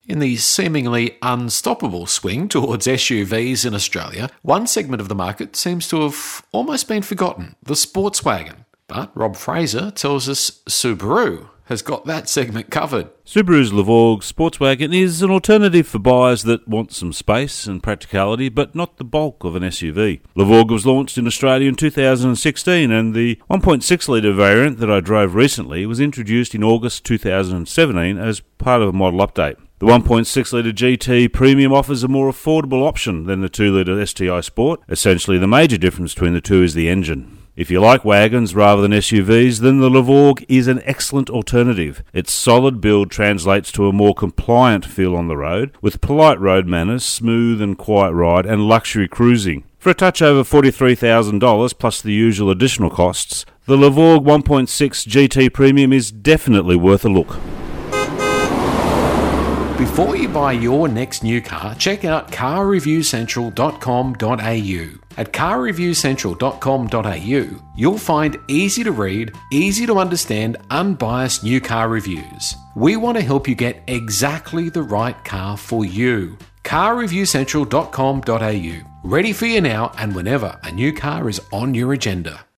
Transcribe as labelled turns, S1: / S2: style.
S1: In the seemingly unstoppable swing towards SUVs in Australia, one segment of the market seems to have almost been forgotten, the sports wagon. But Rob Fraser tells us Subaru has got that segment covered.
S2: Subaru's Levorg Sportswagon is an alternative for buyers that want some space and practicality, but not the bulk of an SUV. Levorg was launched in Australia in 2016, and the 1.6-litre variant that I drove recently was introduced in August 2017 as part of a model update. The 1.6-litre GT Premium offers a more affordable option than the 2-litre STI Sport. Essentially, the major difference between the two is the engine. If you like wagons rather than SUVs, then the Levorg is an excellent alternative. Its solid build translates to a more compliant feel on the road, with polite road manners, smooth and quiet ride, and luxury cruising. For a touch over $43,000 plus the usual additional costs, the Levorg 1.6 GT Premium is definitely worth a look.
S1: Before you buy your next new car, check out carreviewcentral.com.au. At carreviewcentral.com.au, you'll find easy to read, easy to understand, unbiased new car reviews. We want to help you get exactly the right car for you. carreviewcentral.com.au. Ready for you now and whenever a new car is on your agenda.